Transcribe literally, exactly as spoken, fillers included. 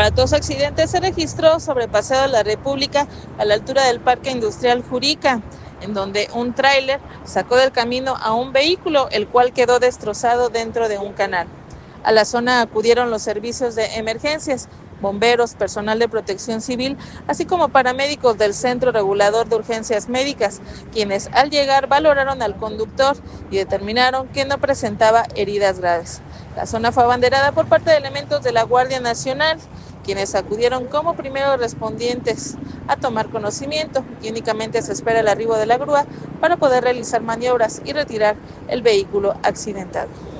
aparatoso accidente se registró sobre Paseo de la República a la altura del Parque Industrial Jurica, en donde un tráiler sacó del camino a un vehículo, el cual quedó destrozado dentro de un canal. A la zona acudieron los servicios de emergencias, bomberos, personal de protección civil, así como paramédicos del Centro Regulador de Urgencias Médicas, quienes al llegar valoraron al conductor y determinaron que no presentaba heridas graves. La zona fue abanderada por parte de elementos de la Guardia Nacional, quienes acudieron como primeros respondientes a tomar conocimiento, y únicamente se espera el arribo de la grúa para poder realizar maniobras y retirar el vehículo accidentado.